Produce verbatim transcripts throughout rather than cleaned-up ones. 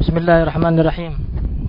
Bismillahirrahmanirrahim.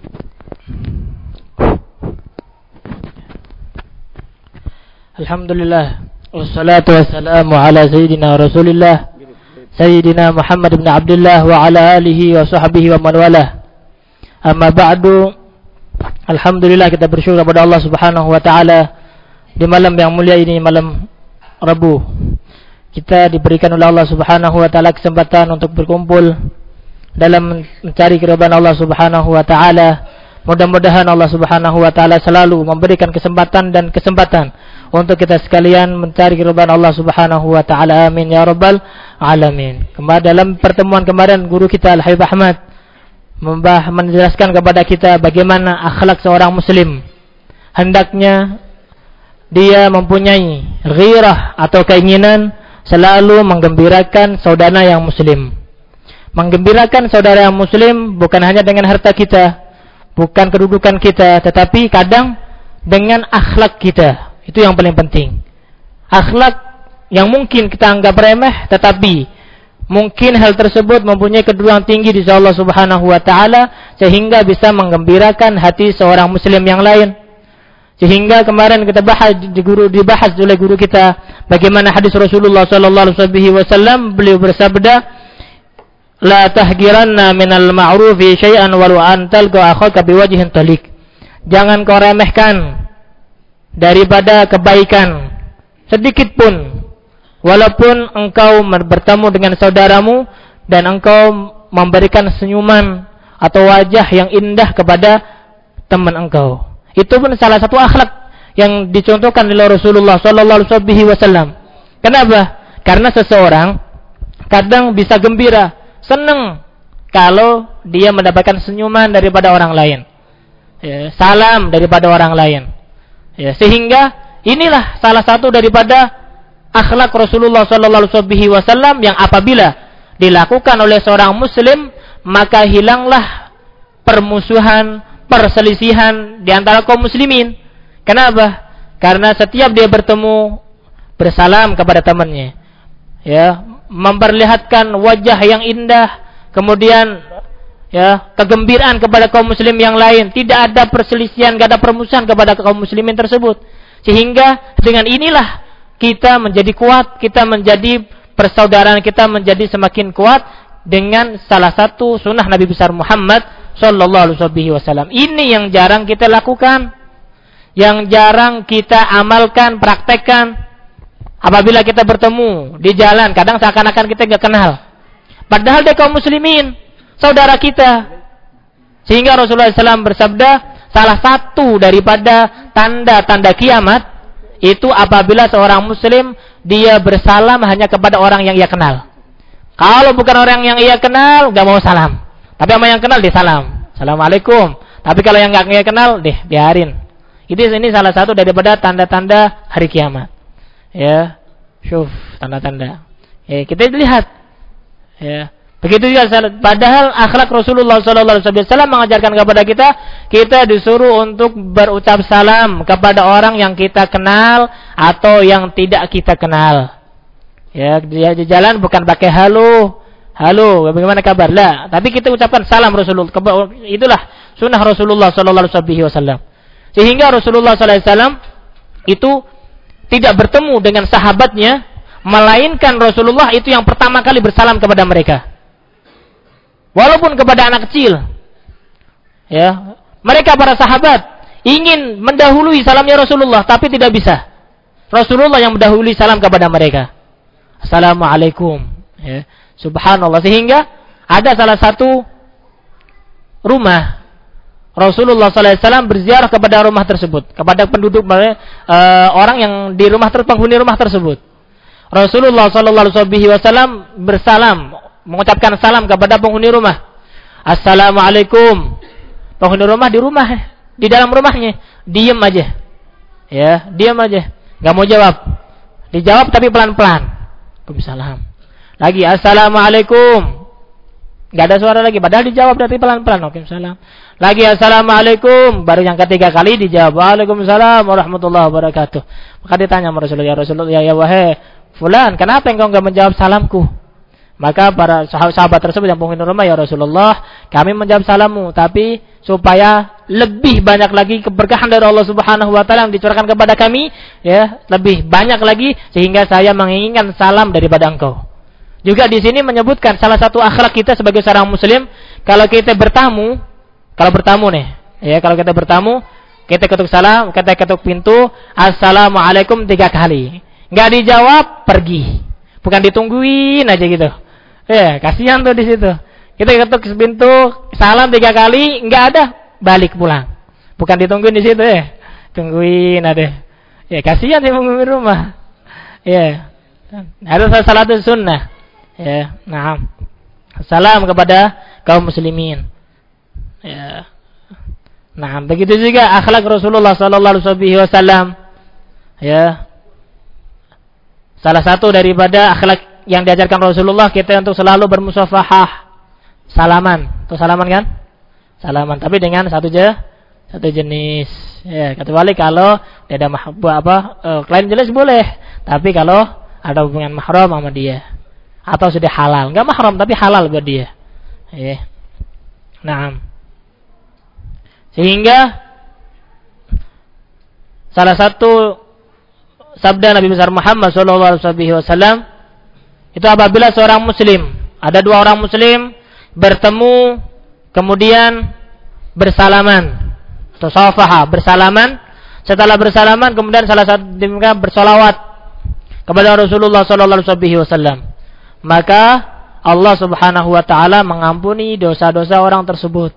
Alhamdulillah, wassalatu wassalamu ala sayyidina Rasulillah Sayyidina Muhammad bin Abdullah wa ala alihi wa sahbihi wa man walah. Amma ba'du. Alhamdulillah, kita bersyukur kepada Allah Subhanahu wa taala di malam yang mulia ini, malam Rabu. Kita diberikan oleh Allah Subhanahu wa taala kesempatan untuk berkumpul dalam mencari keridhaan Allah Subhanahu wa taala. Mudah-mudahan Allah Subhanahu wa taala selalu memberikan kesempatan dan kesempatan untuk kita sekalian mencari keridhaan Allah Subhanahu wa taala. Amin ya rabbal alamin. Kemarin dalam pertemuan kemarin guru kita Al-Habib Ahmad membah menjelaskan kepada kita bagaimana akhlak seorang muslim. Hendaknya dia mempunyai ghirah atau keinginan selalu menggembirakan saudara yang muslim. Menggembirakan saudara yang muslim bukan hanya dengan harta kita, bukan kedudukan kita, tetapi kadang dengan akhlak kita. Itu yang paling penting. Akhlak yang mungkin kita anggap remeh, tetapi mungkin hal tersebut mempunyai kedudukan tinggi di sisi Allah Subhanahu wa taala sehingga bisa menggembirakan hati seorang muslim yang lain. Sehingga kemarin kita bahas di guru dibahas oleh guru kita bagaimana hadis Rasulullah sallallahu alaihi wasallam, beliau bersabda, la tahgiranna minal ma'rufi syai'an walau an talqa akhaka biwajhin talik. Jangan kau remehkan daripada kebaikan sedikit pun, walaupun engkau bertemu dengan saudaramu dan engkau memberikan senyuman atau wajah yang indah kepada teman engkau. Itu pun salah satu akhlak yang dicontohkan oleh Rasulullah sallallahu alaihi wasallam. Kenapa? Karena seseorang kadang bisa gembira, senang kalau dia mendapatkan senyuman daripada orang lain, ya, salam daripada orang lain, ya, sehingga inilah salah satu daripada akhlak Rasulullah sallallahu alaihi wasallam yang apabila dilakukan oleh seorang muslim maka hilanglah permusuhan, perselisihan di antara kaum muslimin. Kenapa? Karena setiap dia bertemu bersalam kepada temannya, ya, memperlihatkan wajah yang indah, kemudian ya kegembiraan kepada kaum muslim yang lain, tidak ada perselisihan, tidak ada permusuhan kepada kaum muslimin tersebut. Sehingga dengan inilah kita menjadi kuat, kita menjadi persaudaraan kita menjadi semakin kuat dengan salah satu sunnah Nabi besar Muhammad sallallahu alaihi wasallam. Ini yang jarang kita lakukan, yang jarang kita amalkan, praktekkan. Apabila kita bertemu di jalan, kadang seakan-akan kita enggak kenal, padahal dia kaum muslimin, saudara kita. Sehingga Rasulullah sallallahu alaihi wasallam bersabda, salah satu daripada tanda-tanda kiamat itu apabila seorang muslim dia bersalam hanya kepada orang yang ia kenal. Kalau bukan orang yang ia kenal, enggak mau salam. Tapi sama yang kenal dia salam, assalamualaikum. Tapi kalau yang enggak ia kenal, deh biarin. Ini ini salah satu daripada tanda-tanda hari kiamat. Ya, syuf tanda-tanda. Ya, kita lihat. Ya, begitu juga. Padahal akhlak Rasulullah sallallahu alaihi wasallam mengajarkan kepada kita, kita disuruh untuk berucap salam kepada orang yang kita kenal atau yang tidak kita kenal. Ya, dia di jalan bukan pakai halo, halo, bagaimana kabar? Lah, tapi kita ucapkan salam Rasulullah. Itulah sunnah Rasulullah sallallahu alaihi wasallam. Sehingga Rasulullah sallallahu alaihi wasallam itu tidak bertemu dengan sahabatnya, melainkan Rasulullah itu yang pertama kali bersalam kepada mereka. Walaupun kepada anak kecil, ya, mereka para sahabat ingin mendahului salamnya Rasulullah, tapi tidak bisa. Rasulullah yang mendahului salam kepada mereka. Assalamualaikum. Ya, subhanallah. Sehingga ada salah satu rumah Rasulullah sallallahu alaihi wasallam berziarah kepada rumah tersebut, kepada penduduk uh, orang yang di rumah tersebut, penghuni rumah tersebut. Rasulullah sallallahu alaihi wasallam bersalam, mengucapkan salam kepada penghuni rumah. Assalamualaikum. Penghuni rumah di rumah, di dalam rumahnya, diam aja. Ya, diam aja. Enggak mau jawab. Dijawab tapi pelan-pelan. Waalaikumsalam. Lagi assalamualaikum. Enggak ada suara lagi, padahal dijawab dari pelan-pelan. Waalaikumsalam. Lagi assalamualaikum, baru yang ketiga kali dijawab waalaikumsalam warahmatullahi wabarakatuh. Maka ditanya sama Rasulullah, ya Rasulullah, ya, ya wahai fulan, kenapa engkau enggak menjawab salamku? Maka para sahabat tersebut yang penghuni rumah, ya Rasulullah, kami menjawab salammu, tapi supaya lebih banyak lagi keberkahan dari Allah Subhanahu wa taala yang dicurahkan kepada kami, ya, lebih banyak lagi sehingga saya menginginkan salam daripada engkau. Juga di sini menyebutkan salah satu akhlak kita sebagai seorang muslim, kalau kita bertamu, kalau bertamu nih, ya, kalau kita bertamu, kita ketuk salam, kita ketuk pintu, assalamualaikum tiga kali. Enggak dijawab, pergi. Bukan ditungguin aja gitu. Ya, kasihan tuh di situ. Kita ketuk pintu, salam tiga kali, enggak ada, balik pulang. Bukan ditungguin di situ ya. Tungguin ada. Ya, kasihan sih penghuni rumah. Ya. Harus salat sunnah. Ya, nah. Salam kepada kaum muslimin. Ya. Nah, begitu juga akhlak Rasulullah sallallahu alaihi wasallam. Ya. Salah satu daripada akhlak yang diajarkan Rasulullah kita untuk selalu bermusafahah, salaman, tuh salaman kan? Salaman, tapi dengan satu je, satu jenis. Ya, kecuali kalau tidak ada mahbub apa, eh, lain jenis boleh. Tapi kalau ada hubungan mahram sama dia, atau sudah halal, enggak mahram tapi halal buat dia. Ya. Nah, sehingga salah satu sabda Nabi besar Muhammad sallallahu alaihi wasallam itu apabila seorang muslim, ada dua orang muslim bertemu kemudian bersalaman, tasafaha, bersalaman, setelah bersalaman kemudian salah satu mereka bersolawat kepada Rasulullah sallallahu alaihi wasallam, maka Allah Subhanahu wa taala mengampuni dosa-dosa orang tersebut.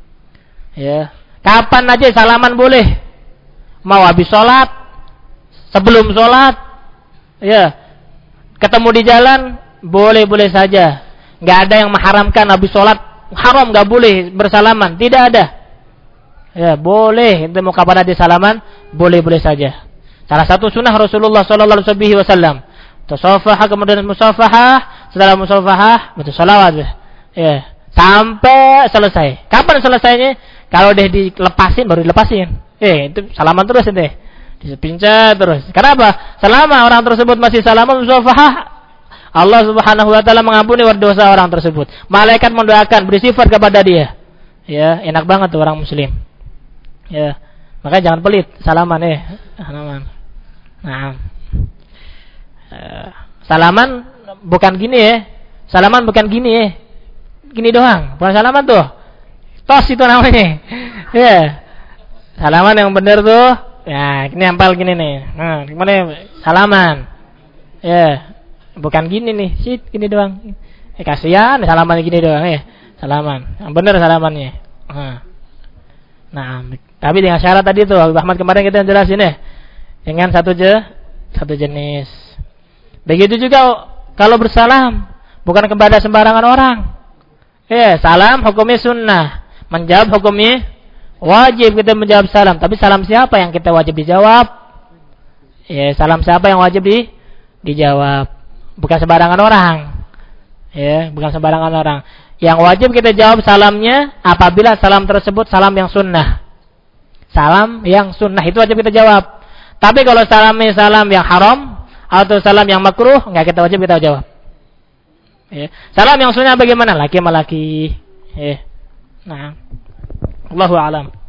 Ya. Kapan aja salaman boleh. Mau habis salat, sebelum sholat, ya, ketemu di jalan, boleh-boleh saja. Nggak ada yang mengharamkan habis sholat, haram nggak boleh bersalaman, tidak ada. Ya, boleh. Itu mau kapan ada salaman, boleh-boleh saja. Salah satu sunnah Rasulullah Sallallahu Alaihi Wasallam, tasafah kemudian musafahah, setelah musafahah betul salawat, ya, sampai selesai. Kapan selesainya? Kalau udah dilepasin baru dilepasin. Eh, itu salaman terus itu. Dipincat terus. Kenapa? Selama orang tersebut masih salaman musafahah, Allah Subhanahu wa taala mengampuni dosa orang tersebut. Malaikat mendoakan, bersifat kepada dia. Ya, enak banget tuh orang muslim. Ya. Makanya jangan pelit salaman eh. Salaman. Nah. Uh, salaman bukan gini ya. Salaman bukan gini ya. Gini doang. Bukan salaman tuh. Tos itu namanya. Ya. Salaman yang benar tuh. Ya, ini ampal gini nih. Nah, gimana salaman? Ya, bukan gini nih, sit gini doang. Eh, kasihan salaman gini doang ya. Salaman. Yang benar salamannya. Nah. Nah, tapi dengan syarat tadi tuh, Ahmad kemarin kita jelasin ya. Dengan satu je, satu jenis. Begitu juga kalau bersalam, bukan kepada sembarangan orang. Ya, salam hukumnya sunnah. Menjawab hukumnya wajib kita menjawab salam, tapi salam siapa yang kita wajib dijawab? Ya, salam siapa yang wajib di dijawab? Bukan sembarangan orang. Ya, bukan sembarangan orang. Yang wajib kita jawab salamnya apabila salam tersebut salam yang sunnah. Salam yang sunnah itu wajib kita jawab. Tapi kalau salamnya salam yang haram atau salam yang makruh, enggak kita wajib kita jawab. Ya. Salam yang sunnah bagaimana? Laki sama laki. Ya. Nah. Allahu a'lam.